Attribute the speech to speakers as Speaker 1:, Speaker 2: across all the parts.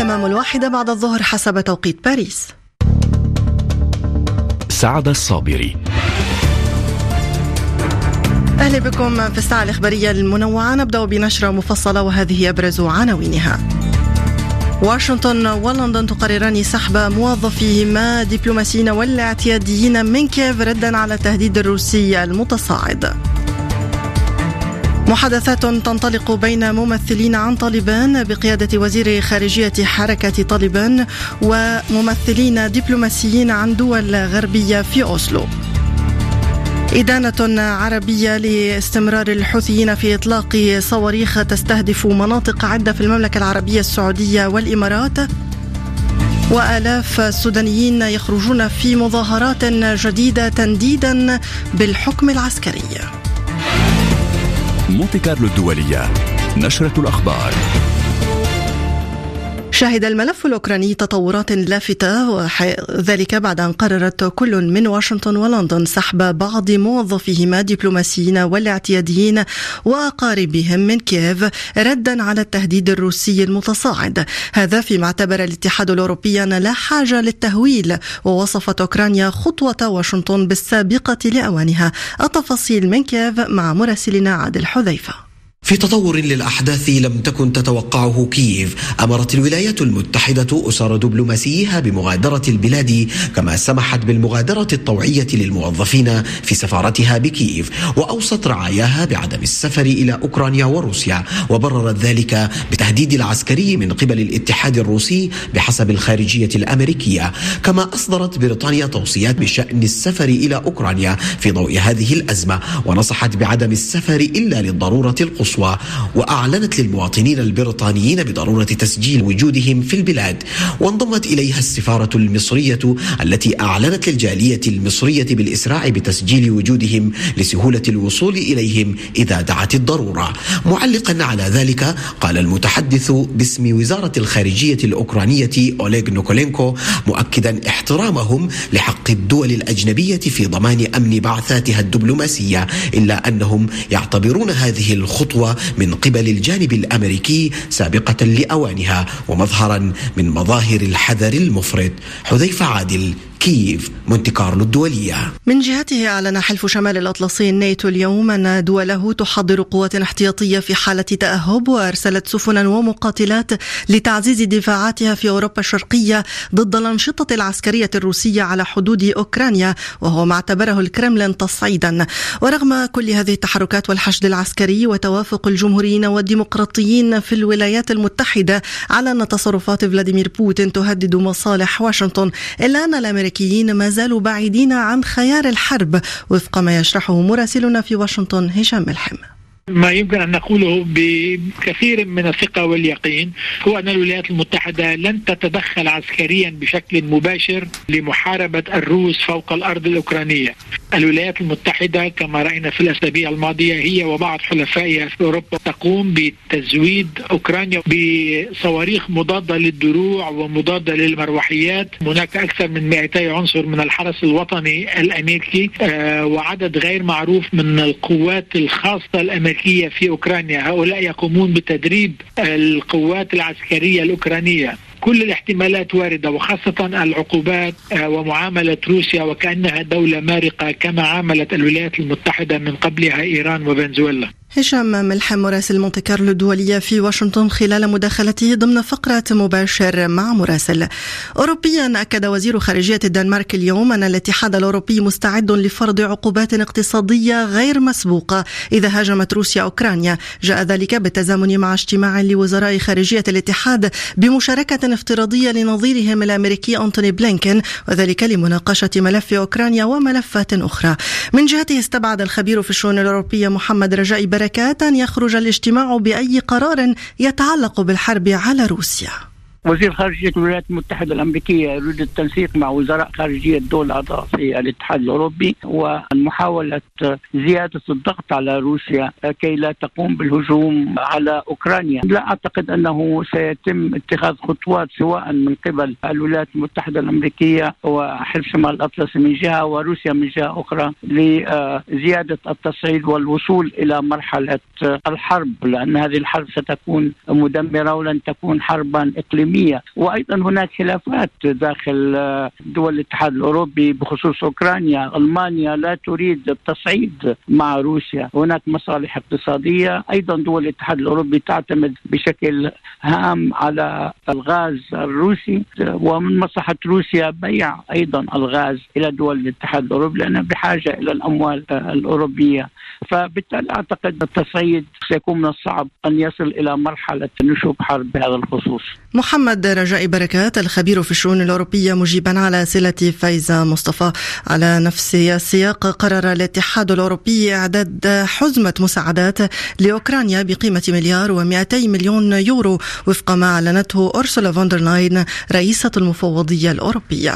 Speaker 1: تمام 1:00 حسب توقيت باريس.
Speaker 2: سعد الصابري.
Speaker 1: أهلا بكم في الساعة الإخبارية المنوعة. نبدأ بنشرة مفصلة وهذه أبرز عناوينها. واشنطن ولندن تقرران سحب موظفيهما دبلوماسيين والاعتياديين من كييف ردا على التهديد الروسي المتصاعد. محادثات تنطلق بين ممثلين عن طالبان بقيادة وزير خارجية حركة طالبان وممثلين دبلوماسيين عن دول غربية في أوسلو. إدانة عربية لاستمرار الحوثيين في إطلاق صواريخ تستهدف مناطق عدة في المملكة العربية السعودية والإمارات. وآلاف السودانيين يخرجون في مظاهرات جديدة تنديدا بالحكم العسكري.
Speaker 2: مونتي كارلو الدولية، نشرة الأخبار.
Speaker 1: شهد الملف الأوكراني تطورات لافتة، ذلك بعد أن قررت كل من واشنطن ولندن سحب بعض موظفيهما دبلوماسيين والاعتياديين وأقاربهم من كييف ردا على التهديد الروسي المتصاعد. هذا فيما اعتبر الاتحاد الأوروبي أن لا حاجة للتهويل، ووصفت أوكرانيا خطوة واشنطن بالسابقة لأوانها. التفاصيل من كييف مع مراسلنا عادل حذيفة.
Speaker 3: في تطور للأحداث لم تكن تتوقعه كييف، أمرت الولايات المتحدة أسر دبلوماسيها بمغادرة البلاد، كما سمحت بالمغادرة الطوعية للموظفين في سفارتها بكييف، وأوصت رعاياها بعدم السفر إلى أوكرانيا وروسيا، وبررت ذلك بتهديد العسكري من قبل الاتحاد الروسي بحسب الخارجية الأمريكية. كما أصدرت بريطانيا توصيات بشأن السفر إلى أوكرانيا في ضوء هذه الأزمة، ونصحت بعدم السفر إلا للضرورة القصوى، وأعلنت للمواطنين البريطانيين بضرورة تسجيل وجودهم في البلاد. وانضمت إليها السفارة المصرية التي أعلنت للجالية المصرية بالإسراع بتسجيل وجودهم لسهولة الوصول إليهم إذا دعت الضرورة. معلقا على ذلك، قال المتحدث باسم وزارة الخارجية الأوكرانية أوليغ نيكولينكو مؤكدا احترامهم لحق الدول الأجنبية في ضمان أمن بعثاتها الدبلوماسية، إلا أنهم يعتبرون هذه الخطوة من قبل الجانب الأمريكي سابقة لأوانها ومظهرا من مظاهر الحذر المفرط. حذيفة عادل، كييف، مونتي كارلو الدولية.
Speaker 1: من جهته أعلن حلف شمال الأطلسي الناتو اليوم أن دوله تحضر قوات احتياطية في حالة تأهب، وأرسلت سفنا ومقاتلات لتعزيز دفاعاتها في أوروبا الشرقية ضد الأنشطة العسكرية الروسية على حدود أوكرانيا، وهو ما اعتبره الكرملين تصعيدا. ورغم كل هذه التحركات والحشد العسكري وتوافق الجمهوريين والديمقراطيين في الولايات المتحدة على أن تصرفات فلاديمير بوتين تهدد مصالح واشنطن، إلا أن الأمريكيين ما زالوا بعيدين عن خيار الحرب، وفق ما يشرحه مراسلنا في واشنطن هشام ملحم.
Speaker 4: ما يمكن أن نقوله بكثير من الثقة واليقين هو أن الولايات المتحدة لن تتدخل عسكريا بشكل مباشر لمحاربة الروس فوق الأرض الأوكرانية. الولايات المتحدة كما رأينا في الأسابيع الماضية هي وبعض حلفائها في أوروبا تقوم بتزويد أوكرانيا بصواريخ مضادة للدروع ومضادة للمروحيات. هناك أكثر من 200 عنصر من الحرس الوطني الأمريكي وعدد غير معروف من القوات الخاصة الأمريكية في أوكرانيا. هؤلاء يقومون بتدريب القوات العسكرية الأوكرانية. كل الاحتمالات واردة، وخاصة العقوبات ومعاملة روسيا وكأنها دولة مارقة كما عاملت الولايات المتحدة من قبلها إيران وفنزويلا.
Speaker 1: هشام ملحم، مراسل مونتي كارلو الدولية في واشنطن، خلال مداخلته ضمن فقرة مباشر مع مراسل. أوروبيا أكد وزير خارجية الدنمارك اليوم أن الاتحاد الأوروبي مستعد لفرض عقوبات اقتصادية غير مسبوقة إذا هاجمت روسيا أوكرانيا. جاء ذلك بالتزامن مع اجتماع لوزراء خارجية الاتحاد بمشاركة افتراضية لنظيرهم الأمريكي أنتوني بلينكن، وذلك لمناقشة ملف أوكرانيا وملفات أخرى. من جهته استبعد الخبير في الشؤون الأوروبية محمد رجائي بركات أن يخرج الاجتماع بأي قرار يتعلق بالحرب على روسيا.
Speaker 5: وزير خارجية الولايات المتحدة الأمريكية يريد التنسيق مع وزراء خارجية الدول الأعضاء في الاتحاد الأوروبي ومحاولة زيادة الضغط على روسيا كي لا تقوم بالهجوم على أوكرانيا. لا أعتقد أنه سيتم اتخاذ خطوات سواء من قبل الولايات المتحدة الأمريكية وحلف شمال الأطلسي من جهة وروسيا من جهة أخرى لزيادة التصعيد والوصول إلى مرحلة الحرب، لأن هذه الحرب ستكون مدمرة ولن تكون حربا إقليمية الإقليمية. وأيضا هناك خلافات داخل دول الاتحاد الأوروبي بخصوص أوكرانيا. ألمانيا لا تريد التصعيد مع روسيا، هناك مصالح اقتصادية. أيضا دول الاتحاد الأوروبي تعتمد بشكل هام على الغاز الروسي، ومن مصلحة روسيا بيع أيضا الغاز إلى دول الاتحاد الأوروبي لأنها بحاجة إلى الأموال الأوروبية. فبالتالي أعتقد التصعيد سيكون من الصعب أن يصل إلى مرحلة نشوب حرب بهذا الخصوص.
Speaker 1: محمد رجاء بركات الخبير في الشؤون الأوروبية مجيبا على أسئلة فايزة مصطفى. على نفس السياق قرر الاتحاد الأوروبي إعداد حزمة مساعدات لأوكرانيا بقيمة $200 مليون وفق ما أعلنته أورسولا فون دير لاين رئيسة المفوضية الأوروبية.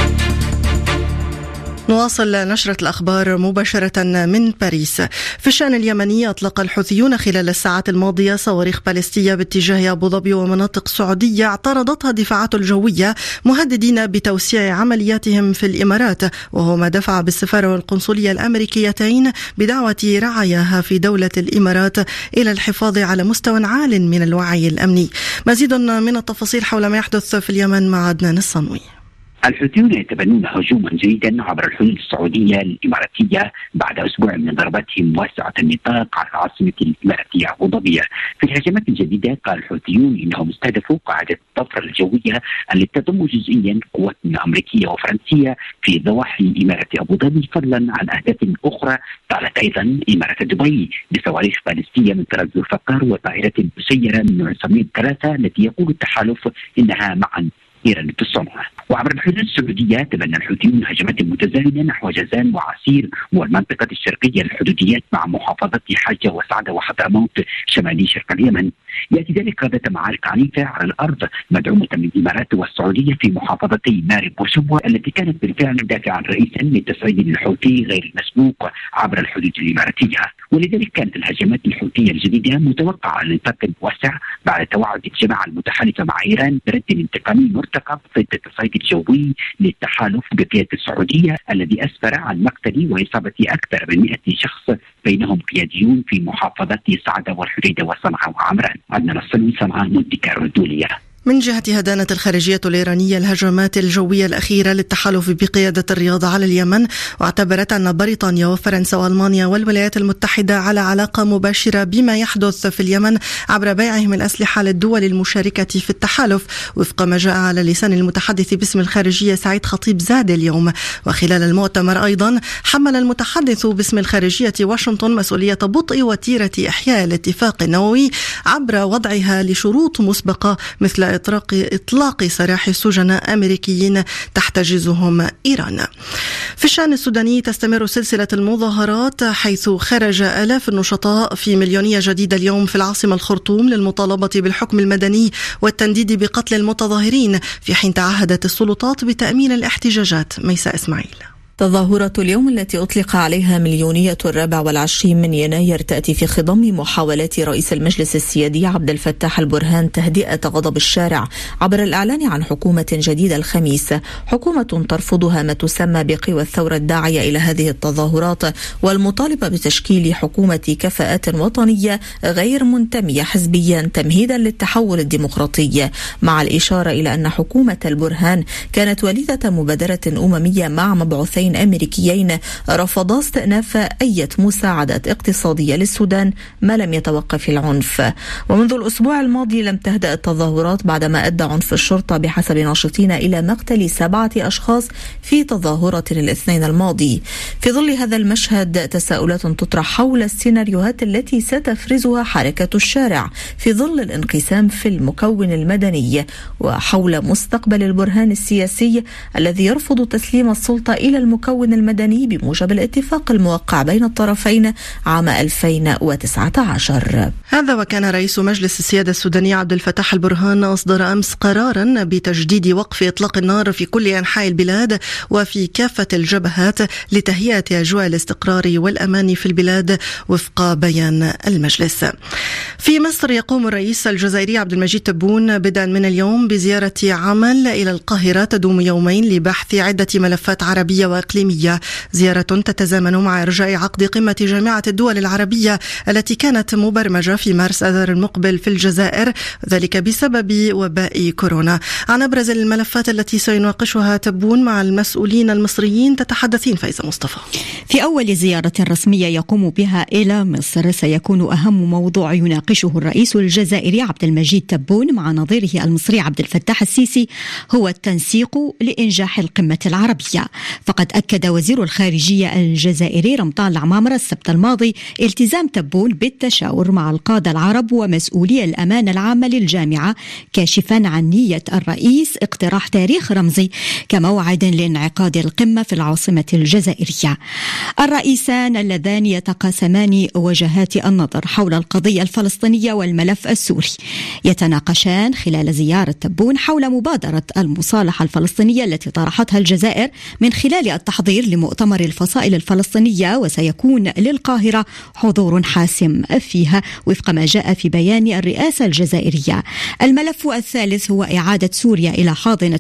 Speaker 1: نواصل نشرة الأخبار مباشرة من باريس. في الشأن اليمني أطلق الحوثيون خلال الساعات الماضية صواريخ باليستية باتجاه أبو ظبي ومناطق سعودية اعترضتها الدفاعات الجوية، مهددين بتوسيع عملياتهم في الإمارات، وهو ما دفع بالسفارة والقنصلية الأمريكيتين بدعوة رعاياها في دولة الإمارات إلى الحفاظ على مستوى عال من الوعي الأمني. مزيد من التفاصيل حول ما يحدث في اليمن مع عدنان الصنوي.
Speaker 6: الحوثيون يتبنون هجوما جديدا عبر الحدود السعودية الإماراتية بعد أسبوع من ضرباتهم واسعة النطاق على العاصمة الإماراتية أبو ظبي. في الهجمات الجديدة قال الحوثيون إنهم استهدفوا قاعدة الطفرة الجوية التي تضم جزئيا قوات أمريكية وفرنسية في ضواحي إمارة أبو ظبي، فضلا عن أهداف أخرى. قالت أيضا إمارة دبي بصواريخ باليستية من طراز ذو الفقار وطائرة مسيرة من نوع صميم 3 التي يقول التحالف إنها معا إيران الصنع. وعبر الحدود السعودية تبنى الحوثيون هجمات متزامنة نحو جازان وعسير والمنطقة الشرقية للحدوديات مع محافظة حجة وسعدة وحضرموت شمالي شرق اليمن. يأتي ذلك غدة معارك عنيفة على الأرض مدعومة من الإمارات والسعودية في محافظتي مارب وشبوة التي كانت بالفعل دافعا رئيسا للتصعيد الحوثي غير المسبوق عبر الحدود الإماراتية. ولذلك كانت الهجمات الحوثية الجديدة متوقعة على نطاق واسع بعد توعد الجماعة المتحالفة مع إيران برد انتقامي مرتقب ضد التصعيد الجوي للتحالف بقيادة السعودية الذي أسفر عن مقتل وإصابة أكثر من 100 شخص بينهم قياديون في محافظات سعدة والحديدة وصنعاء وعمران. عدنان الصنوي، صنعاء، مونتي كارلو الدولية.
Speaker 1: من جهتها دانت الخارجية الإيرانية الهجمات الجوية الأخيرة للتحالف بقيادة الرياض على اليمن، واعتبرت أن بريطانيا وفرنسا وألمانيا والولايات المتحدة على علاقة مباشرة بما يحدث في اليمن عبر بيعهم الأسلحة للدول المشاركة في التحالف، وفق ما جاء على لسان المتحدث باسم الخارجية سعيد خطيب زاد اليوم. وخلال المؤتمر أيضا حمل المتحدث باسم الخارجية واشنطن مسؤولية بطء وتيرة إحياء الاتفاق النووي عبر وضعها لشروط مسبقة مثل إطلاق سراح سجناء أمريكيين تحتجزهم إيران. في الشأن السوداني تستمر سلسلة المظاهرات، حيث خرج آلاف النشطاء في مليونية جديدة اليوم في العاصمة الخرطوم للمطالبة بالحكم المدني والتنديد بقتل المتظاهرين، في حين تعهدت السلطات بتأمين الاحتجاجات. ميساء إسماعيل.
Speaker 7: تظاهرة اليوم التي أطلق عليها مليونية 24 من يناير تأتي في خضم محاولات رئيس المجلس السيادي عبد الفتاح البرهان تهدئة غضب الشارع عبر الإعلان عن حكومة جديدة الخميس، حكومة ترفضها ما تسمى بقوى الثورة الداعية إلى هذه التظاهرات والمطالبة بتشكيل حكومة كفاءات وطنية غير منتمية حزبيا تمهيدا للتحول الديمقراطي، مع الإشارة إلى أن حكومة البرهان كانت وليدة مبادرة أممية مع مبعوثين أمريكيين رفضا استئناف أي مساعدات اقتصادية للسودان ما لم يتوقف العنف. ومنذ الأسبوع الماضي لم تهدأ التظاهرات بعدما أدى عنف الشرطة بحسب ناشطين إلى مقتل 7 أشخاص في تظاهرة الاثنين الماضي. في ظل هذا المشهد تساؤلات تطرح حول السيناريوهات التي ستفرزها حركة الشارع في ظل الانقسام في المكون المدني، وحول مستقبل البرهان السياسي الذي يرفض تسليم السلطة إلى المكون المدني بموجب الاتفاق الموقع بين الطرفين عام 2019.
Speaker 1: هذا وكان رئيس مجلس السيادة السوداني عبد الفتاح البرهان أصدر أمس قرارا بتجديد وقف إطلاق النار في كل أنحاء البلاد وفي كافة الجبهات لتهيئة أجواء الاستقرار والأمان في البلاد وفق بيان المجلس. في مصر يقوم الرئيس الجزائري عبد المجيد تبون بدءا من اليوم بزيارة عمل إلى القاهرة تدوم يومين لبحث عدة ملفات عربية الإقليمية، زيارة تتزامن مع إرجاء عقد قمة جامعة الدول العربية التي كانت مبرمجة في مارس آذار المقبل في الجزائر، ذلك بسبب وباء كورونا. عن أبرز الملفات التي سيناقشها تبون مع المسؤولين المصريين تتحدثين فايزة مصطفى.
Speaker 8: في أول زيارة رسمية يقوم بها إلى مصر سيكون أهم موضوع يناقشه الرئيس الجزائري عبد المجيد تبون مع نظيره المصري عبد الفتاح السيسي هو التنسيق لإنجاح القمة العربية. فقد أكد وزير الخارجية الجزائري رمضان العمامرة السبت الماضي التزام تبون بالتشاور مع القادة العرب ومسؤولي الأمانة العامة للجامعة، كاشفا عن نية الرئيس اقتراح تاريخ رمزي كموعد لانعقاد القمة في العاصمة الجزائرية. الرئيسان اللذان يتقاسمان وجهات النظر حول القضية الفلسطينية والملف السوري، يتناقشان خلال زيارة تبون حول مبادرة المصالحة الفلسطينية التي طرحتها الجزائر من خلال التحضير لمؤتمر الفصائل الفلسطينية، وسيكون للقاهرة حضور حاسم فيها وفق ما جاء في بيان الرئاسة الجزائرية. الملف الثالث هو إعادة سوريا إلى حاضنة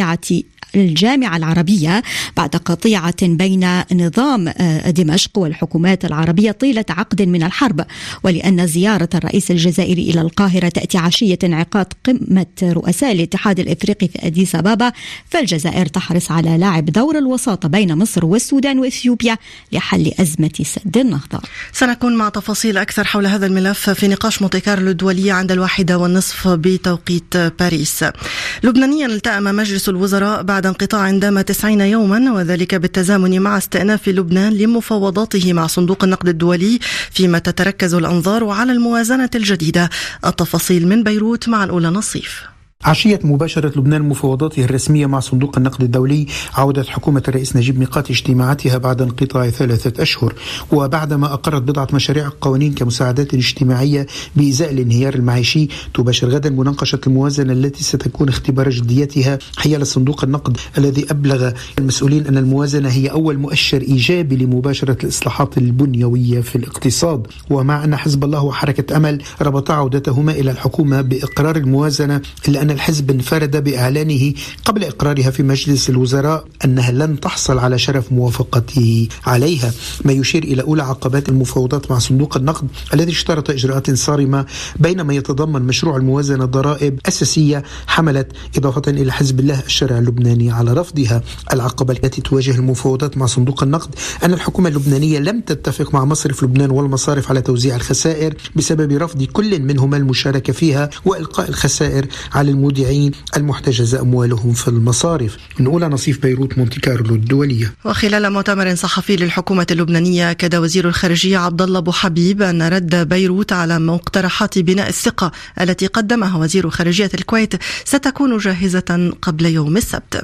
Speaker 8: الجامعة العربية بعد قطيعة بين نظام دمشق والحكومات العربية طيلة عقد من الحرب، ولأن زيارة الرئيس الجزائري إلى القاهرة تأتي عشية انعقاد قمة رؤساء الاتحاد الإفريقي في أديس أبابا، فالجزائر تحرص على لعب دور الوساطة بين مصر والسودان وإثيوبيا لحل أزمة سد النهضة.
Speaker 1: سنكون مع تفاصيل أكثر حول هذا الملف في نقاش مونتي كارلو الدولية عند 1:30 بتوقيت باريس. لبنانيا التأم مجلس الوزراء بعد انقطاع دام 90 يوما، وذلك بالتزامن مع استئناف لبنان لمفاوضاته مع صندوق النقد الدولي، فيما تتركز الأنظار على الموازنة الجديدة. التفاصيل من بيروت مع الأولى نصيف.
Speaker 9: عشية مباشرة لبنان مفاوضاته الرسمية مع صندوق النقد الدولي، عودت حكومة الرئيس نجيب ميقات اجتماعاتها بعد انقطاع 3 أشهر، وبعدما أقرت بضعة مشاريع قوانين كمساعدات اجتماعية بإزاء الانهيار المعيشي. تباشر غدا مناقشة الموازنة التي ستكون اختبار جديتها حيال صندوق النقد الذي أبلغ المسؤولين أن الموازنة هي أول مؤشر إيجابي لمباشرة الإصلاحات البنيوية في الاقتصاد. ومع أن حزب الله وحركة أمل ربطا عودتهما إلى الحكومة بإقرار الموازنة، إلا أن الحزب انفرد بإعلانه قبل إقرارها في مجلس الوزراء أنها لن تحصل على شرف موافقته عليها، ما يشير إلى أولى عقبات المفاوضات مع صندوق النقد الذي اشترط إجراءات صارمة، بينما يتضمن مشروع الموازنة ضرائب أساسية حملت إضافة إلى حزب الله الشرع اللبناني على رفضها. العقبة التي تواجه المفاوضات مع صندوق النقد أن الحكومة اللبنانية لم تتفق مع مصرف لبنان والمصارف على توزيع الخسائر بسبب رفض كل منهما المشاركة فيها وإلقاء الخسائر على المودعين المحتجز أموالهم في المصارف. من أولى نصيف بيروت مونتي كارلو الدولية.
Speaker 1: وخلال مؤتمر صحفي للحكومة اللبنانية، أكد وزير الخارجية عبد الله أبو حبيب أن رد بيروت على مقترحات بناء الثقة التي قدمها وزير خارجية الكويت ستكون جاهزة قبل يوم السبت.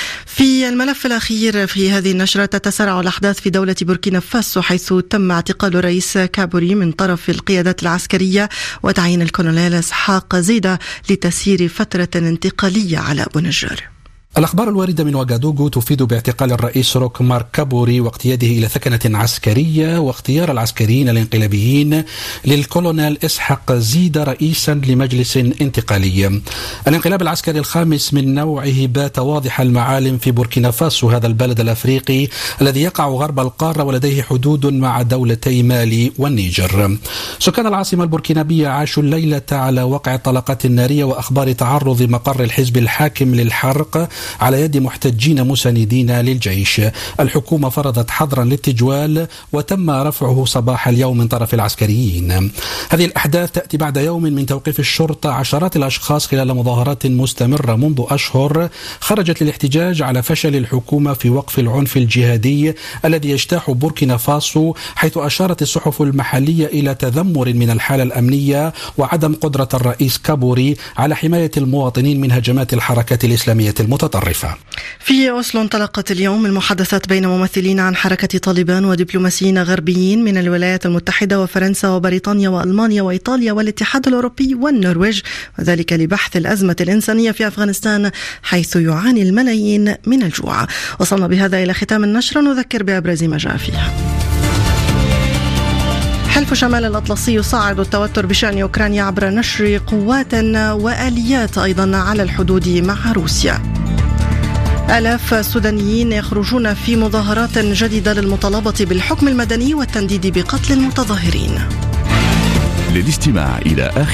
Speaker 1: في الملف الأخير في هذه النشرة، تتسارع الأحداث في دولة بوركينا فاسو، حيث تم اعتقال الرئيس كابوري من طرف القيادات العسكرية وتعيين الكولونيل إسحاق زيدة لتسيير فترة انتقالية على أبو نجار.
Speaker 10: الأخبار الواردة من وغادوغو تفيد باعتقال الرئيس روك مارك كابوري واقتياده إلى ثكنة عسكرية، واختيار العسكريين الانقلابيين للكولونيل إسحاق زيدة رئيسا لمجلس انتقالي. الانقلاب العسكري الخامس من نوعه بات واضح المعالم في بوركينا فاسو، هذا البلد الأفريقي الذي يقع غرب القارة ولديه حدود مع دولتي مالي والنيجر. سكان العاصمة البوركينابية عاشوا الليلة على وقع طلقات نارية وأخبار تعرض مقر الحزب الحاكم للحرق على يد محتجين مساندين للجيش. الحكومة فرضت حظرا للتجوال وتم رفعه صباح اليوم من طرف العسكريين. هذه الأحداث تأتي بعد يوم من توقيف الشرطة عشرات الأشخاص خلال مظاهرات مستمرة منذ أشهر خرجت للاحتجاج على فشل الحكومة في وقف العنف الجهادي الذي يجتاح بوركينا فاسو، حيث أشارت الصحف المحلية إلى تذمر من الحالة الأمنية وعدم قدرة الرئيس كابوري على حماية المواطنين من هجمات الحركات الإسلامية المتطرفة.
Speaker 1: في أوسلو انطلقت اليوم المحادثات بين ممثلين عن حركة طالبان ودبلوماسيين غربيين من الولايات المتحدة وفرنسا وبريطانيا وألمانيا وإيطاليا والاتحاد الأوروبي والنرويج، وذلك لبحث الأزمة الإنسانية في أفغانستان حيث يعاني الملايين من الجوع. وصلنا بهذا إلى ختام النشرة، نذكر بأبرز ما جاء فيها. حلف شمال الأطلسي يصعد التوتر بشأن أوكرانيا عبر نشر قوات وآليات أيضا على الحدود مع روسيا. آلاف سودانيين يخرجون في مظاهرات جديدة للمطالبة بالحكم المدني والتنديد بقتل المتظاهرين.
Speaker 2: للاستماع إلى آخر